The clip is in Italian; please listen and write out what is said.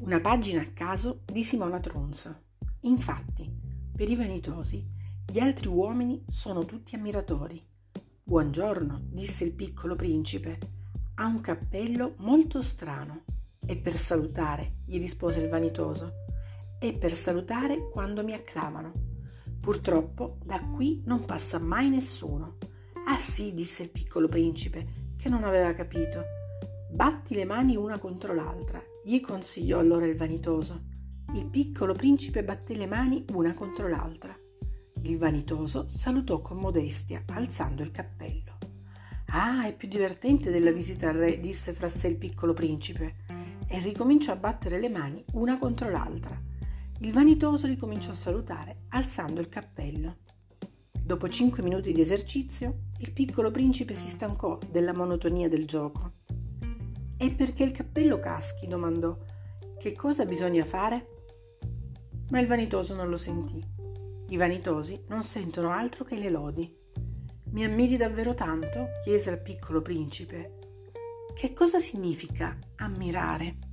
Una pagina a caso di Simona Tronza. Infatti, per i vanitosi, gli altri uomini sono tutti ammiratori. Buongiorno, disse il piccolo principe. Ha un cappello molto strano. E per salutare, gli rispose il vanitoso. E per salutare quando mi acclamano. Purtroppo da qui non passa mai nessuno. Ah sì, disse il piccolo principe, che non aveva capito. Batti le mani una contro l'altra, gli consigliò allora il vanitoso. Il piccolo principe batté le mani una contro l'altra. Il vanitoso salutò con modestia, alzando il cappello. Ah, è più divertente della visita al re, disse fra sé il piccolo principe, e ricominciò a battere le mani una contro l'altra. Il vanitoso ricominciò a salutare, alzando il cappello. Dopo 5 minuti di esercizio, il piccolo principe si stancò della monotonia del gioco. «E perché il cappello caschi?» domandò. «Che cosa bisogna fare?» Ma il vanitoso non lo sentì. I vanitosi non sentono altro che le lodi. «Mi ammiri davvero tanto?» chiese al piccolo principe. «Che cosa significa ammirare?»